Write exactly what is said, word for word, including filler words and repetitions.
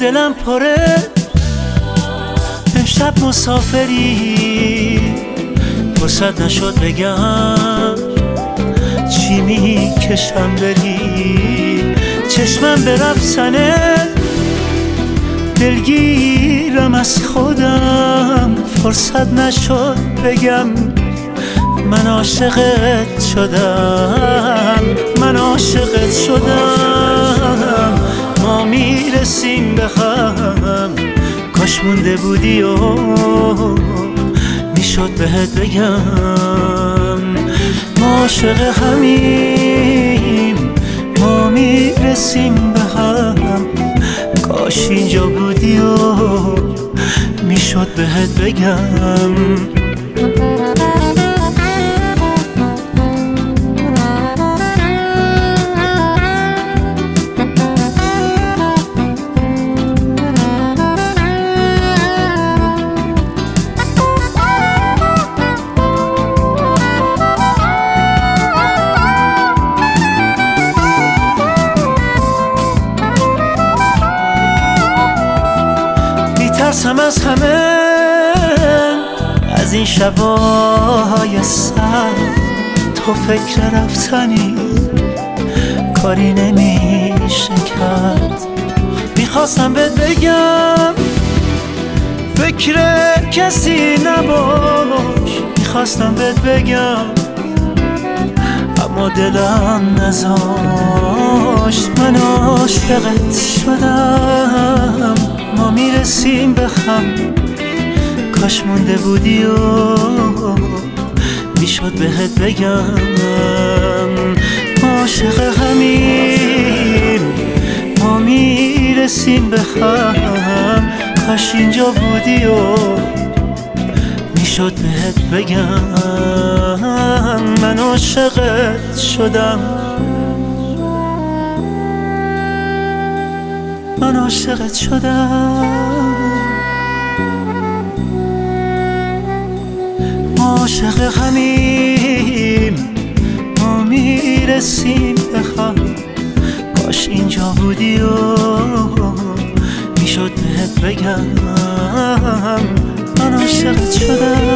دلم پره امشب مسافری، فرصت نشد بگم چی میکشم بری. چشمم به رفتنه دلگیرم از خودم، فرصت نشد بگم من عاشقت شدم، من عاشقت شدم. ما میرسیم به هم، کاش مونده بودی و میشد بهت بگم ما عاشق همیم، ما میرسیم به هم، کاش اینجا بودی و میشد بهت بگم. میترسم از همه، از این شبای سر تو فکر رفتنی کاری نمیشه کرد. میخواستم بهت بگم فکر کسی نباش، میخواستم بهت بگم اما دلم نذاشت. من عاشقت شدم، ما میرسیم به هم، کاش مونده بودی و میشد بهت بگم ما عاشق همیم، ما میرسیم به هم، کاش اینجا بودی و میشد بهت بگم من عاشقت شدم، من عاشقت شدم. ما عاشق همیم، ما میرسیم به هم، کاش اینجا بودی و میشد بهت بگم من عاشقت شدم.